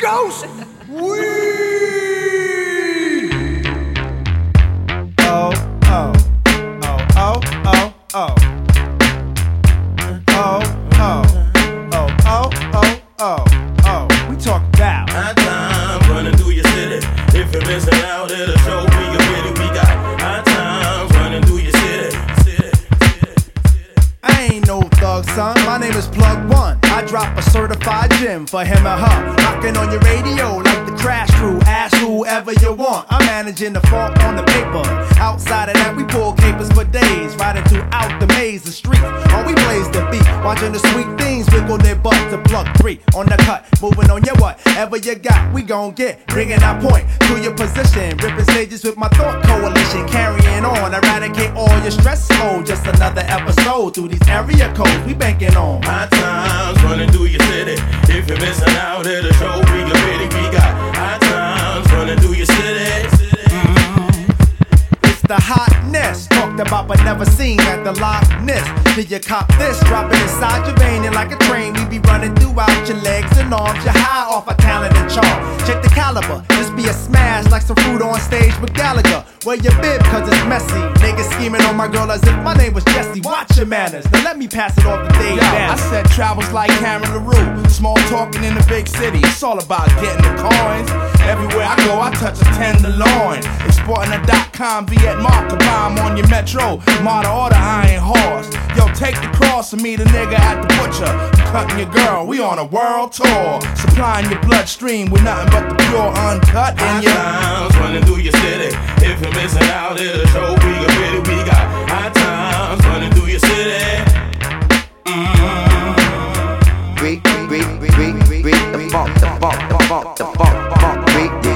Ghost Weed. Oh, oh, oh, oh, oh, oh. Oh, oh, oh, oh, oh, oh, oh. We talk about high times running through your city. If you're missing out, it'll show me a pity. We got high times running through your city. I ain't no thug, son. My name is Plug One. I drop a certified gem for him or her. Knocking on your radio like the Crash Crew. Ask whoever you want. I'm managing the funk on the paper. Outside of that, we pull capers for days. Riding throughout the maze of streets. While we blaze the beat. Watching the sweet things wiggle their butt to Plug 3 on the cut. Moving on your whatever you got, we gon' get. Bringing our point to your position. Ripping stages with my thought coalition. Carrying on, eradicate all your stress. Oh, just another episode through these area codes we banking on. High times running through your city. If you're missing out, it'll show me a pity. We got high times running through your city. It's the hotness, talked about but never seen at the Loch Ness. Till you cop this, drop it inside your vein and like a train, we be running throughout your legs and arms. You're high off a talent and charm. Check the caliber, this be a smash like some fruit on stage with Gallagher. Wear your bib cause it's messy. Niggas scheming on my girl as if my name was Jesse. Watch your manners, now let me pass it off to Dave. I said travels like Karen LaRue. Small talking in the big city. It's all about getting the coins. Everywhere I go, I touch a tenderloin. Exporting a .com, Viet Mark, bomb on your metro. Model order, iron horse. Yo, take the cross and meet a nigga at the butcher. I'm cutting your girl, we on a world tour. Supplying your bloodstream with nothing but the pure uncut in your high times running through your city. If you're missing out, it'll show me a pity. We got high times running through your city. Read the funk, the funk, the funk, the funk,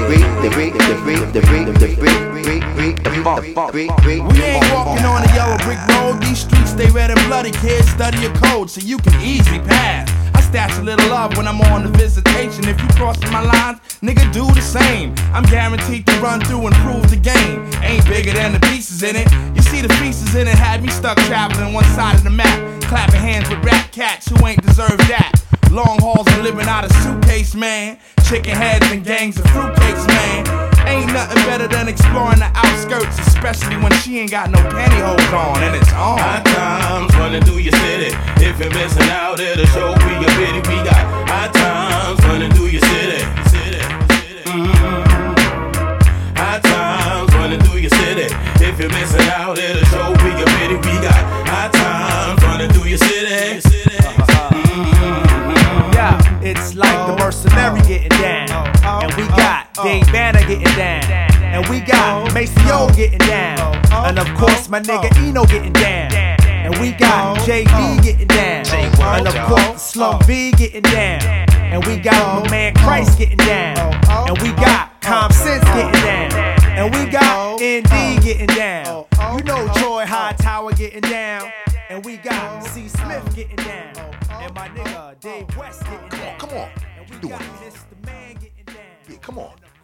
We ain't walking on a yellow brick road. These streets, they red and bloody. Kids, study your code so you can easily pass. I stash a little love when I'm on the visitation. If you crossing my lines, nigga, do the same. I'm guaranteed to run through and prove the game. Ain't bigger than the pieces in it. You see the pieces in it had me stuck traveling one side of the map. Clapping hands with rap cats who ain't deserved that. Long hauls and living out of suitcase, man. Chicken heads and gangs of fruitcakes, man. Ain't nothing better than exploring the outskirts, especially when she ain't got no pantyhose on and it's on. High times running through your city. If you're missing out, it'll show me a pity. We got high times running through your city. High times running through your city. If you're missing out, it'll show me a pity. We got high times running through your city. Yeah, it's like the Mercenary getting down. And we got Dave Banner getting down. And we got Maceo getting down. And of course my nigga Eno getting down. And we got JD getting down. And of course Slum V getting down. And we got my man Christ getting down. And we got Com Sense getting down. And we got ND getting down. You know Troy Hightower getting down. And we got C. Smith getting down. And my nigga Dave West getting down. Come on. And we Do got it. Mr. Man getting down. Yeah, come on.